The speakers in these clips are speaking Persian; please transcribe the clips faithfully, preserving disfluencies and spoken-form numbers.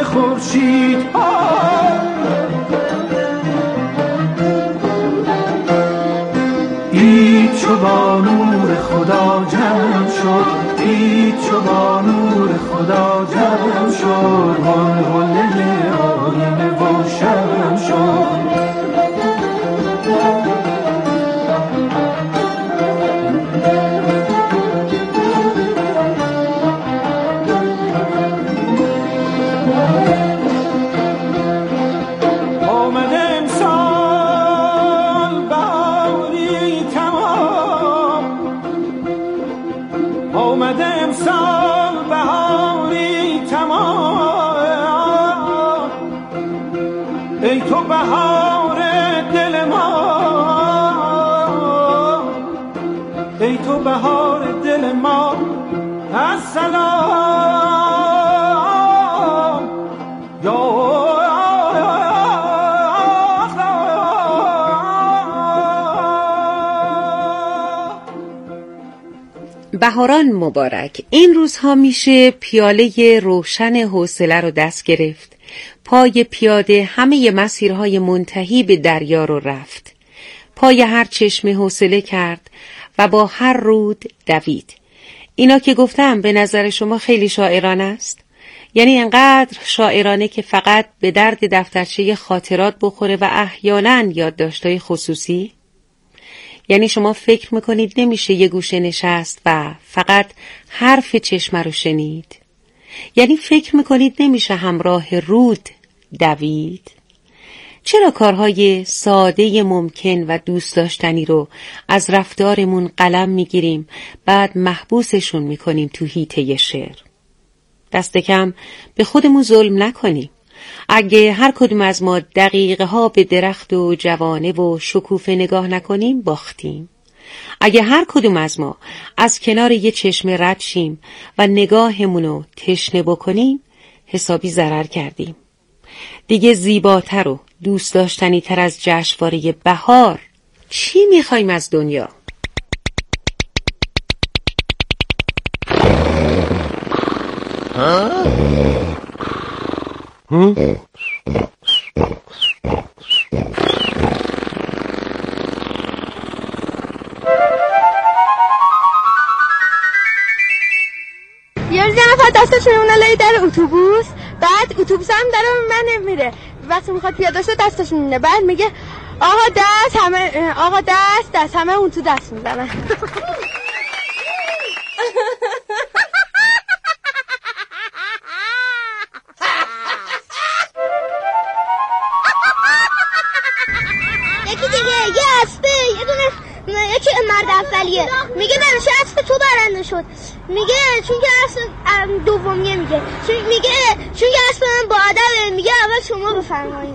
خورشید عید چو با نور خدا جمع شد، عید چو با نور خدا جمع شد، غلغله آینه و شمع شد. ای تو بهار دل ما، ای تو بهار دل ما، السلام یا بهاران مبارک. این روزها میشه پیاله روشن حوصله رو دست گرفت، پای پیاده همه مسیرهای منتهی به دریا رو رفت، پای هر چشمه حوصله کرد و با هر رود دوید. اینا که گفتم به نظر شما خیلی شاعرانه است؟ یعنی انقدر شاعرانه که فقط به درد دفترچه خاطرات بخوره و احیالاً یادداشت‌های خصوصی؟ یعنی شما فکر میکنید نمیشه یه گوشه نشست و فقط حرف چشمه رو شنید؟ یعنی فکر میکنید نمیشه همراه رود دوید؟ چرا کارهای ساده ممکن و دوست داشتنی رو از رفتارمون قلم میگیریم بعد محبوسشون میکنیم تو حیطه شعر؟ دست کم به خودمون ظلم نکنیم. اگه هر کدوم از ما دقیقه ها به درخت و جوانه و شکوفه نگاه نکنیم باختیم. اگه هر کدوم از ما از کنار یه چشمه رد شیم و نگاهمونو تشنه بکنیم حسابی ضرر کردیم. دیگه زیباتر و دوست داشتنی تر از جشنواره بهار چی میخوایم از دنیا؟ ها؟ یه روز یه نفر دستش میمونه لای در اتوبوس، بعد اتوبوس هم در من نمیره، وقتی میخواد پیاده شه دستش میمونه، بعد میگه آقا دست همه آقا دست دست همه اون تو دست میزنن. یکی مرد اولیه میگه برای اسب تو برنده شد، میگه چون که اسب دومیه، میگه چون میگه چون که اسب من با ادبه، میگه اول شما بفرمایید.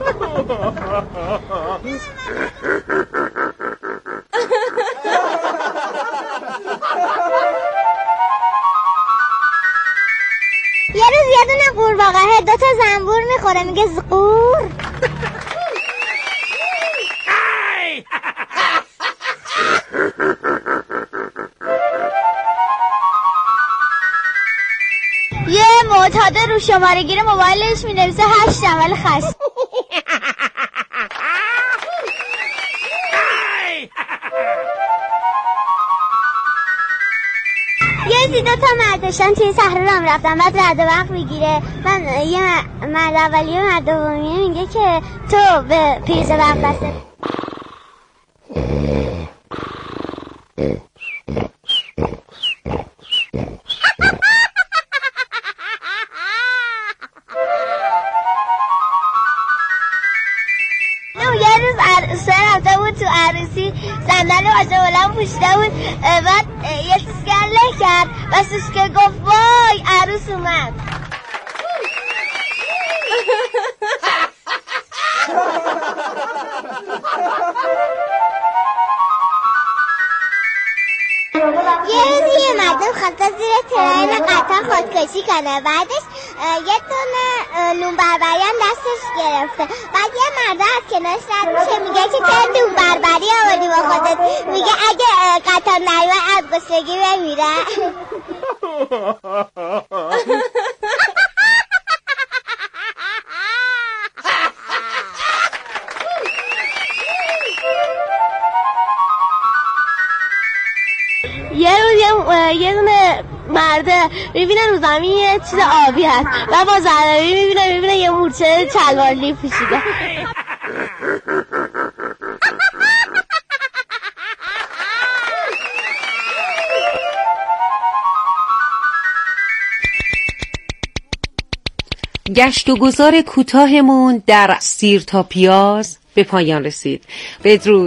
یه روز یه دونه قورباغه دو تا زنبور میخوره، میگه زقور. یه معتاد رو شماره گیر موبایلش مینویسه هشت عمل خشم. یه زی دو تا مردشان توی صحرا رام رفتن، بعد رد وقت میگیره، من یه مرد اولیه و مرد دومیه میگه که تو به پریز وقت بسته. تو عروسی صندلی واژه بلند پوشیده بود، بعد یه سوسکر له کرد و سوسکر گفت وای عروس اومد. یه روزی یه مردم خواسته زیر ترین قطار خودکشی کنه، بعدش یه دونه نون بربریان دستش گرفته، بعد یه مرد از کنارش رد میشه، میگه که چه نون بربری آوردی با خودت؟ میگه اگه قطار نیومد از گشنگی بمیره. یه دونه مرده میبینه رو زمین یه چیز آبی هست و با ضربی میبینه میبینه یه مورچه چلوارلی پوشیده. گشت و گذار کوتاهمون در سیر تا پیاز به پایان رسید. بدرود.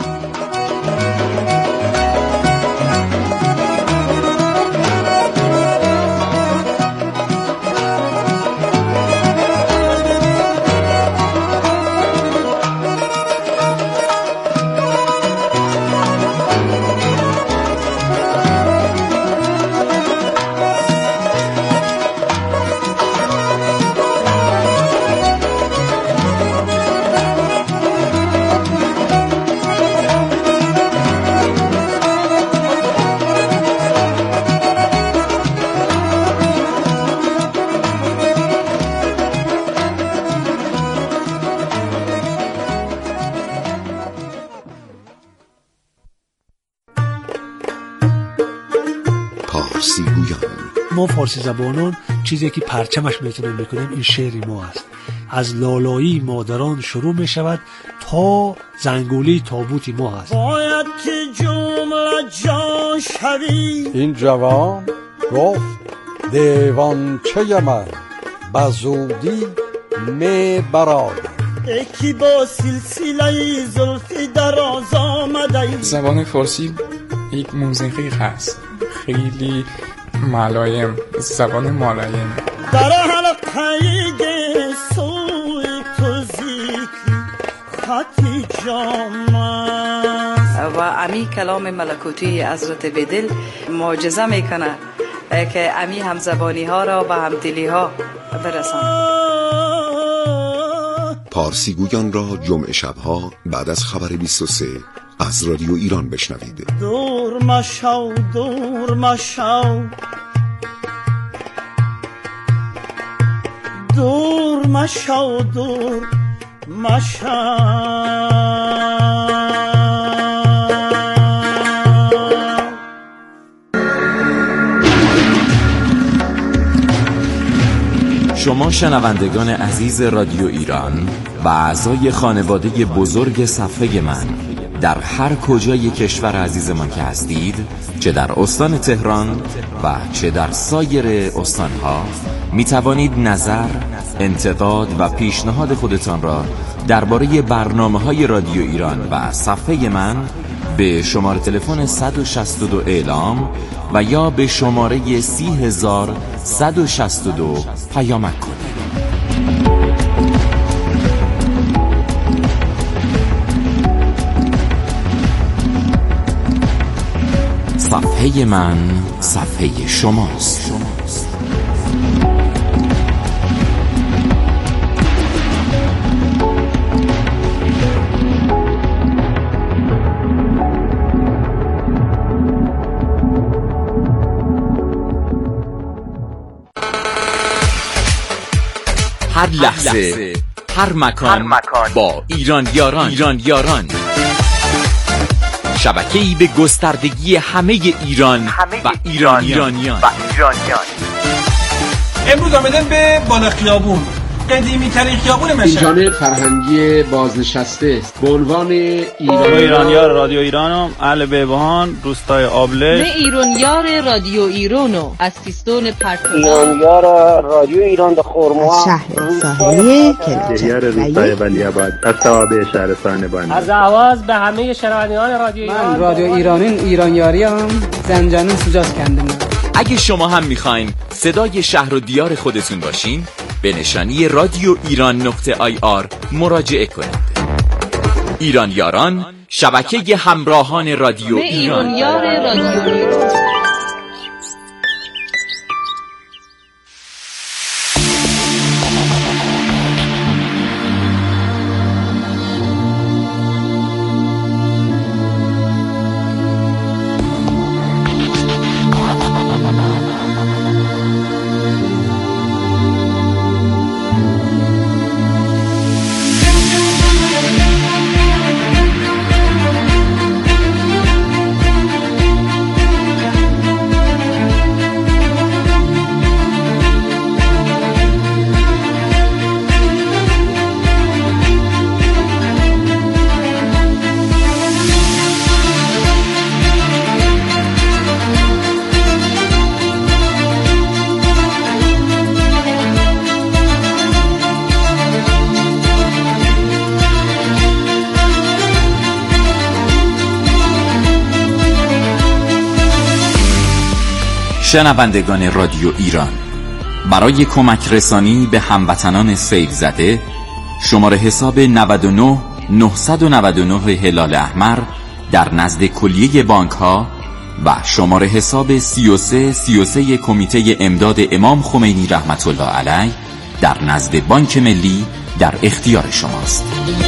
ما فارسی زبانان چیزی که پرچمش میتونیم میکنیم این شعری ما است. از لالایی مادران شروع میشود تا زنگولی تابوتی ما هست. باید که جمله جان شوی. این جوان گفت دیوانچه من بزودی می برآید. یکی با سلسله زلفی دراز آمده. زبان فارسی یک موسیقی هست خیلی ملایم، زبان ملایم. در حلقه سوی تو ذکر خطی جامعه و امی کلام ملکوتی حضرت بدل معجزه میکنه که امی همزبانی ها را و همدلی ها برسانه. پارسی گویان را جمعه شبها بعد از خبر بیست و سه از رادیو ایران بشنوید. دور مشو دور مشو دور مشو دور مشو. شما شنوندگان عزیز رادیو ایران و اعضای خانواده بزرگ صفحه من در هر کجای کشور عزیزمان که هستید، چه در استان تهران و چه در سایر استانها، می توانید نظر، انتقاد و پیشنهاد خودتان را درباره برنامه‌های رادیو ایران و صفحه من به شماره تلفن صد و شصت و دو اعلام و یا به شماره سی هزار صد و شصت و دو پیامک کنید. صفحه من صفحه شماست. هر لحظه، هر مکان, هر مکان با ایران یاران ایران یاران شبکه‌ای به گستردگی همه ایران همه و ایران ایرانیان و ایرانیان. امروز آمدن به بالا خیابون، قدیمی ترین خیابون مشهد. این جانب فرهنگی بازنشسته است به عنوان ایران ایرانیار رادیو ایرانم اهل بهبهان روستای آبله. نه ایرانیار رادیو ایرانو از سیستان پرتو. ایرانیار رادیو ایران د خرما شهر ساحلی کلچر روستای ولیعباد از توابع شهرستان بانی. از آواز به همه شنوندگان رادیو ایران. من رادیو ایرانین ایرانیاریم زنجانه سوجاس کندم. اگه شما هم میخواین صدای شهر و دیار خودتون باشین، به نشانی رادیو ایران نقطه آی آر مراجعه کنید. ایران یاران، شبکه همراهان رادیو ایران. ایران یار رادیو ایران. شنوندگان رادیو ایران، برای کمک رسانی به هموطنان سیل زده شماره حساب نود و نه نهصد و نود و نه هلال احمر در نزد کلیه بانک ها و شماره حساب سی و سه سی و سه کمیته امداد امام خمینی رحمت الله علیه در نزد بانک ملی در اختیار شماست.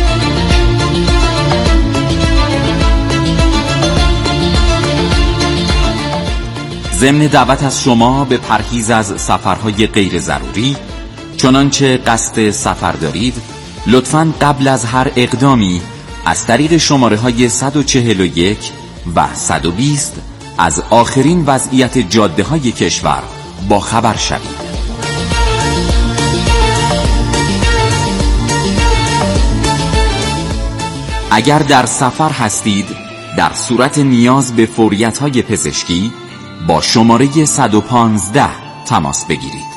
ضمن دعوت از شما به پرهیز از سفرهای غیر ضروری، چنانچه قصد سفر دارید لطفاً قبل از هر اقدامی از طریق شماره های صد و چهل و یک و صد و بیست از آخرین وضعیت جاده های کشور با خبر شوید. اگر در سفر هستید در صورت نیاز به فوریت های پزشکی با شماره صد و پانزده تماس بگیرید.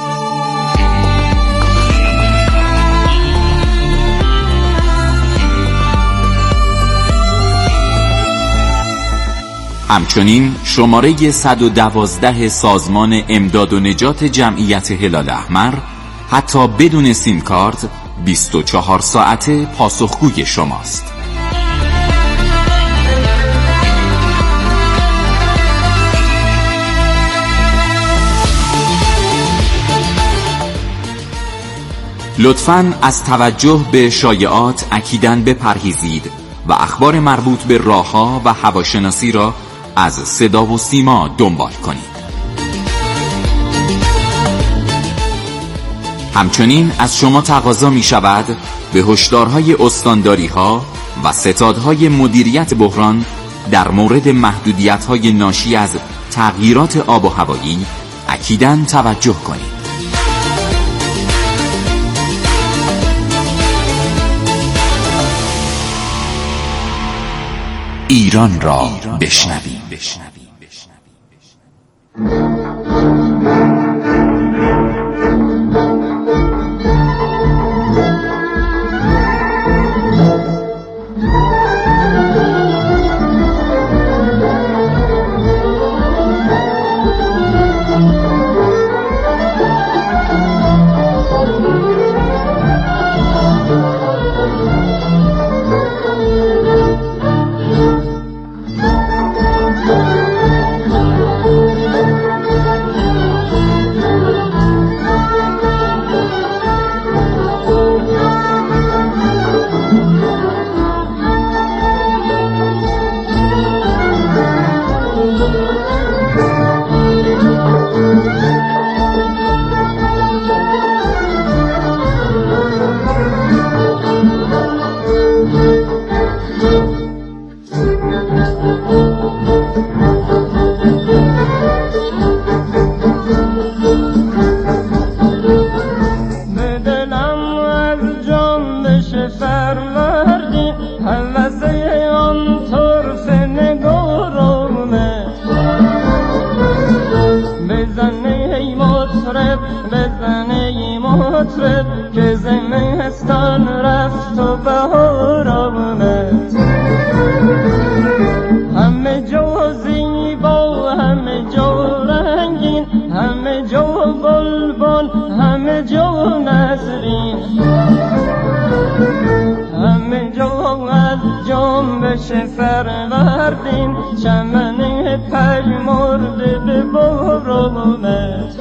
همچنین شماره صد و دوازده سازمان امداد و نجات جمعیت هلال احمر حتی بدون سیم کارت بیست و چهار ساعته پاسخگوی شماست. لطفاً از توجه به شایعات اکیداً بپرهیزید و اخبار مربوط به راه‌ها و هواشناسی را از صدا و سیما دنبال کنید. همچنین از شما تقاضا می شود به هشدارهای استانداری‌ها و ستادهای مدیریت بحران در مورد محدودیت‌های ناشی از تغییرات آب و هوایی اکیداً توجه کنید. ایران را بشنویم. که زمستان رفت و بهار آمد، همه جا زیبا همه جا رنگین، همه جا بلبل همه جا نسرین، همه جا از جنبش فروردین چمن پژمرده به بار آمد.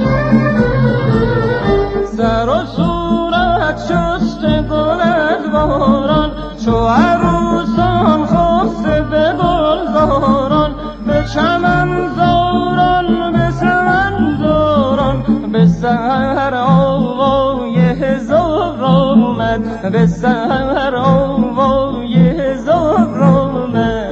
سر و صورت شسته گل از باران، چو عروسان خسته به گلزاران، به چمن زاران به سمن زاران، به سحر آوای هزار آمد، به سحر آوای هزار آمد.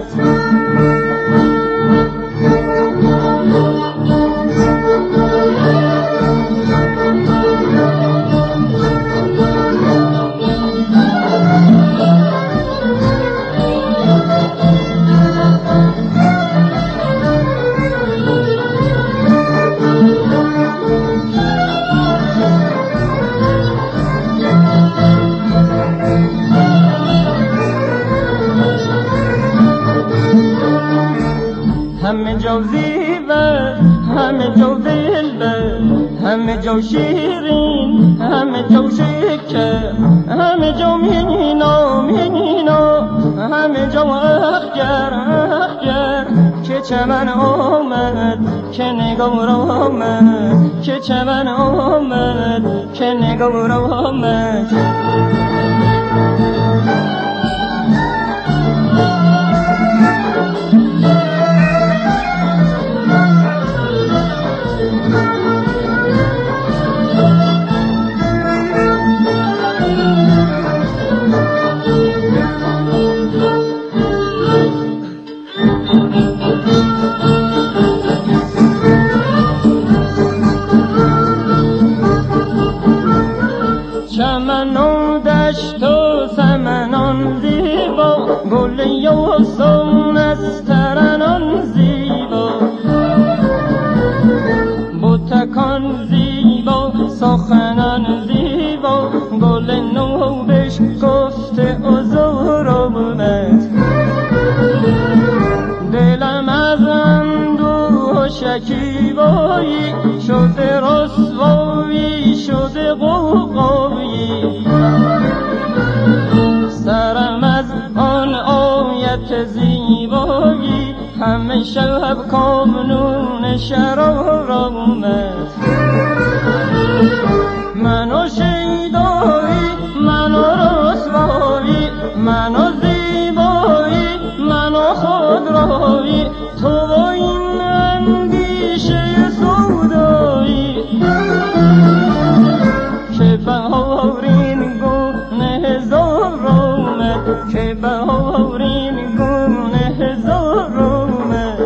همه جو شیرین همه جو شکر همه جو مینا مینا همه جو اخگر اخگر که چمن آمد که نگار آمد که چمن آمد که نگار آمد یوسون از ترنان زیبا بوتکان زیبا سخنان زیبا گل نو بش گفته حضور آمد دلم از اندوه و شکیبایی شده رسوایی شده قوقایی سرم از آن آیت زیبایی همه شب کامنون شرار آمد منو شیدایی منو رسوایی منو زیبایی منو خودرایی تو و این اندیشه سودایی که بهارین گونه هزار آمد که بهارین گونه هزار آمد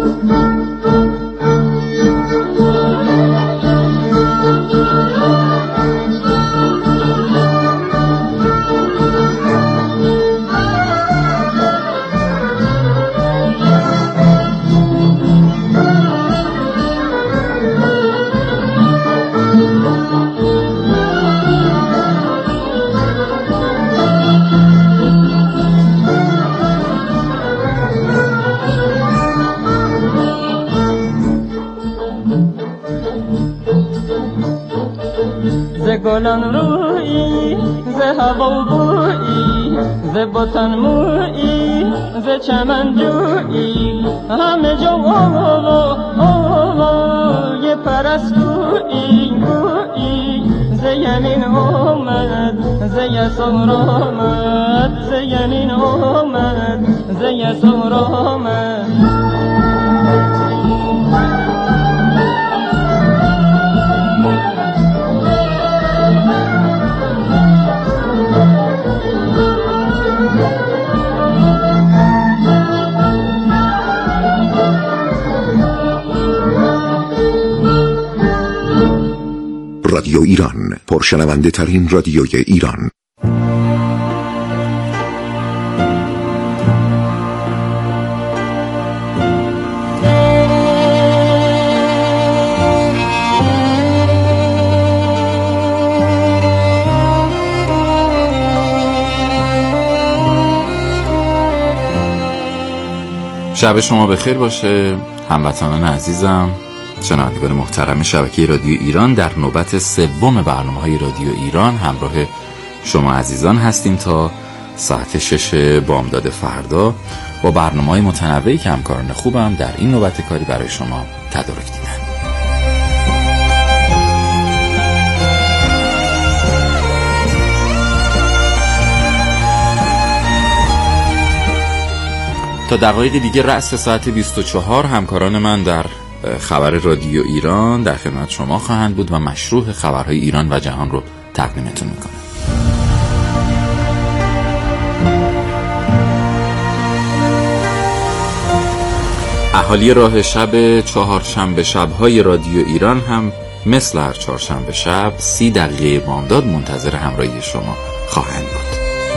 گلان رویی ز هوا بویی ز بوتان مویی ز چمن جویی همه جو آوا آوا یه پرستویی گویی ز یمین آمد ز یسار آمد ز یمین آمد ز یسار آمد رادیو ایران، پرشنونده ترین رادیوی ایران. شب شما بخیر باشه هموطنان عزیزم، شنوندگان محترم شبکه رادیو ایران. در نوبت سوم برنامه‌های رادیو ایران همراه شما عزیزان هستیم تا ساعت شش بامداد فردا با برنامه‌های متنوعی که همکاران خوبم در این نوبت کاری برای شما تدارک دیدن. تا دقایق دیگه رأس ساعت بیست و چهار همکاران من در خبر رادیو ایران در خدمت شما خواهند بود و مشروع خبرهای ایران و جهان رو تقدیمتون میکنم. اهالی راه شب چهارشنبه شب‌های رادیو ایران هم مثل هر چهارشنبه شب سی دقیقه بامداد منتظر همراهی شما خواهند بود.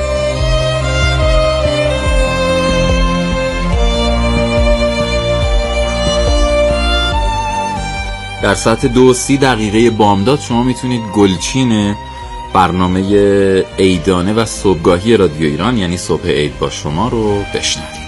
در ساعت دو سی دقیقه بامداد شما میتونید گلچین برنامه عیدانه و صبحگاهی رادیو ایران یعنی صبح عید با شما رو بشنوید.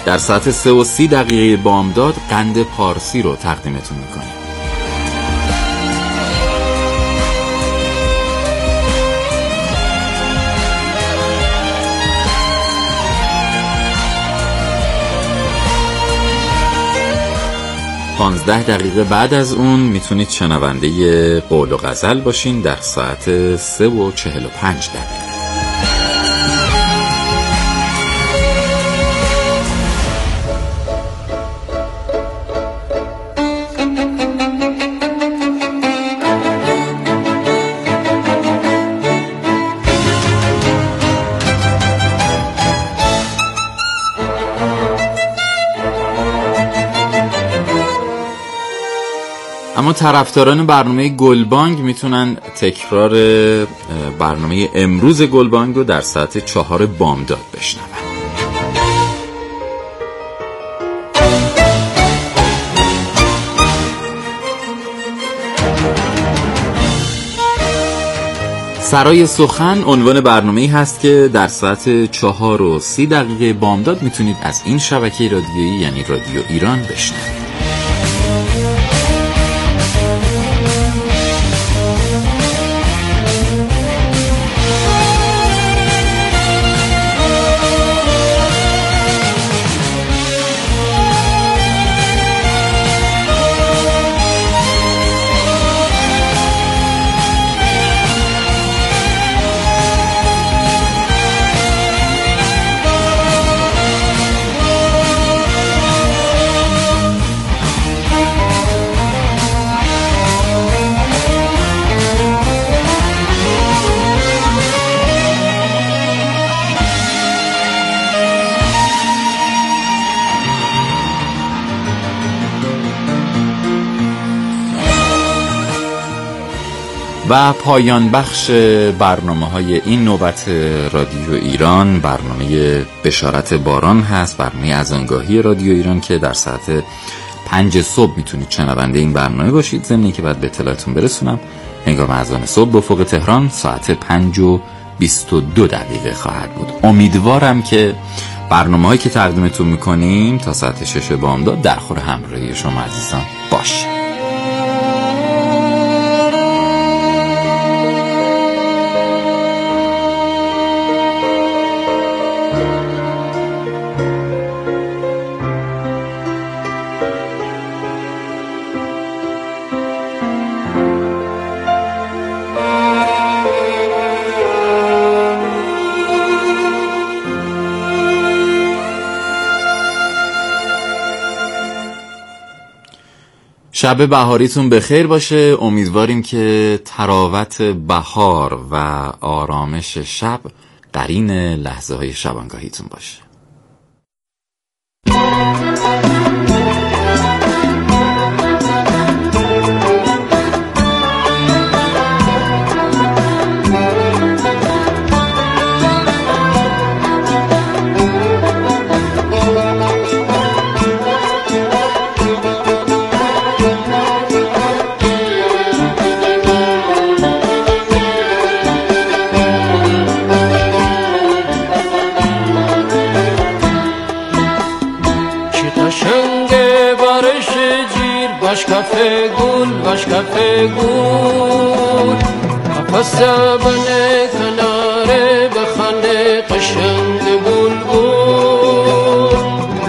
در ساعت سه و سی دقیقه بامداد قند پارسی رو تقدیمتون میکنیم. پانزده دقیقه بعد از اون میتونید شنونده قول و غزل باشین در ساعت سه و چهل و پنج دقیقه. اما طرفداران برنامه گلبانگ میتونن تکرار برنامه امروز گلبانگ رو در ساعت چهار بامداد بشنون. سرای سخن عنوان برنامه‌ای هست که در ساعت چهار و سی دقیقه بامداد میتونید از این شبکه رادیویی یعنی رادیو ایران بشنوید. و پایان بخش برنامه های این نوبت رادیو ایران برنامه بشارت باران هست، برنامه اذانگاهی رادیو ایران که در ساعت پنج صبح میتونید شنونده این برنامه باشید. ضمن که بعد به اطلاعتون برسونم هنگام اذان صبح به افق تهران ساعت پنج و بیست و دو دقیقه خواهد بود. امیدوارم که برنامه هایی که تقدیمتون میکنیم تا ساعت شش بامداد در خور همراهی شما عزیزان باشه. شب بهاریتون بخیر باشه. امیدواریم که تراوت بهار و آرامش شب قرین لحظه های شبانگاهیتون باشه. باش کافه گل باش کافه گل قفص بنه کناره بخنده قشنگ بلبل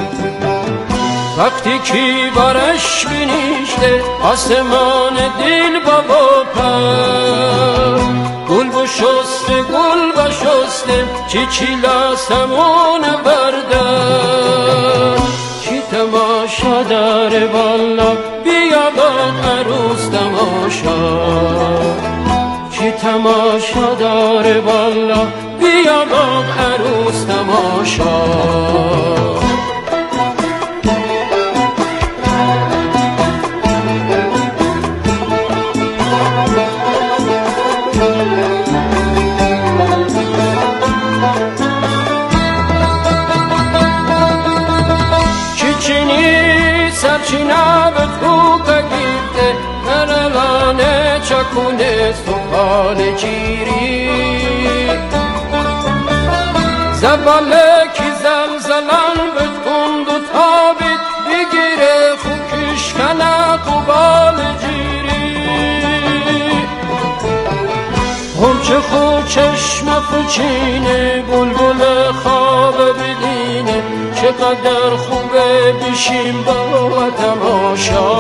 وقتی کی بارش بینیشته آسمان دل بابا پر گل بشسته گل بشسته چی چی لاسمون بردن کی تماشا داره والا بیا باد عروس تماشا کی تماشا داره والا بیا باد عروس تماشا چکونه سفال چیری زباله کی زلزلان بتکند و میچینه بلبل خواب ببینه چقدر خوبه بشیم با تماشا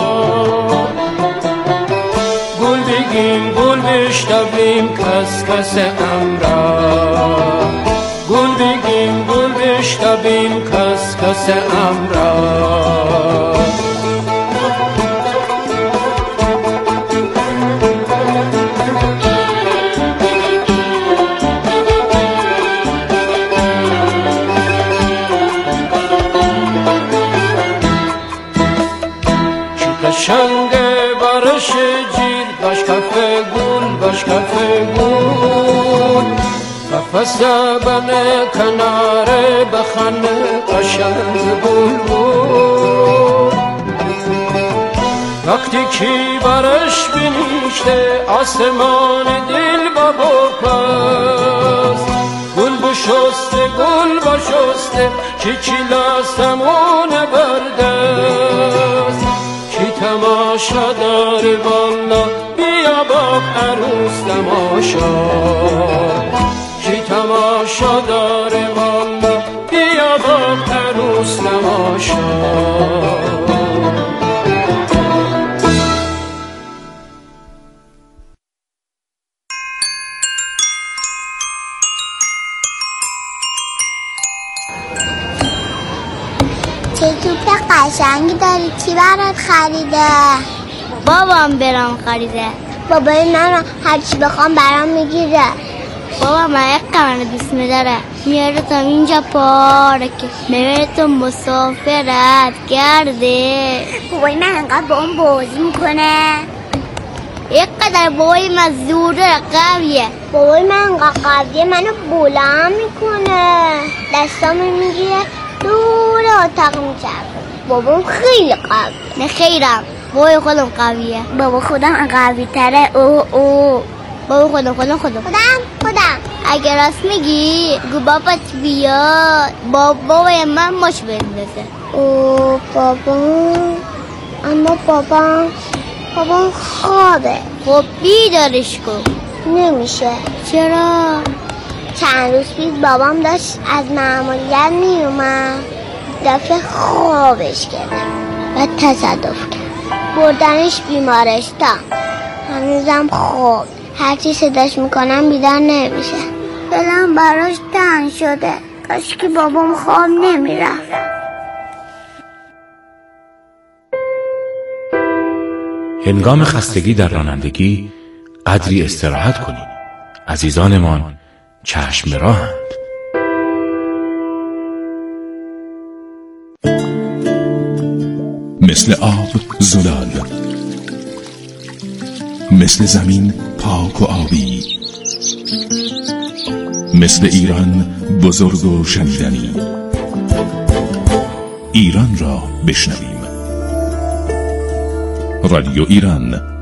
گل بگیم گل بشنویم کس کس امرا گل بگیم گل بشنویم کس کس امرا قشنگه برش جیر باش کفه گل باش کفه گل قفص بنه کناره بخنه قشنگ بلبل وقتی کی برش بنیشته آسمان دل بابا پس گل بشسته گل بشسته چی چی لاستمون بردست کی تماشا داره والا بیا با عروس تماشا کی تماشا داره والا بیا با عروس تماشا چه توپ قشنگی داری کی برات خریده؟ بابام برام خریده. بابای من هر چی بخوام برام میگیره. بابا من یک قمر دوست میداره میاره تا اینجا پارک میبره تو مسافرت کرده. بابای من انقدر با اون بازی میکنه یک قدر بابای من زوره قویه. بابای من انقدر قویه منو بلند میکنه دستامو میگیره دور اتاق میچرخه. بابام خیلی قویه. نه خیرم بابای خودم قویه. بابا خودم قوی تره. او او بابا خودم خودم خودم خودم خودم اگر راست میگی گو بابات بیاد بابای من مش بندازه. او بابا اما بابا بابا خوابه. خب بیدارش کن. نمیشه. چرا؟ چند روز پیش بابام داشت از مأموریت میومد دفعه خوابش گرفت و تصادف کرد بردنش بیمارستان. هنوزم خواب هرچی صداش میکنم بیدار نمیشه. دلم براش تنگ شده. کاش که بابام خواب نمیرفت. هنگام خستگی در رانندگی قدری استراحت کنید. عزیزانمان چشم راهند. مثل آب زلال، مثل زمین پاک و آبی، مثل ایران بزرگ و شنیدنی. ایران را بشنویم. رادیو ایران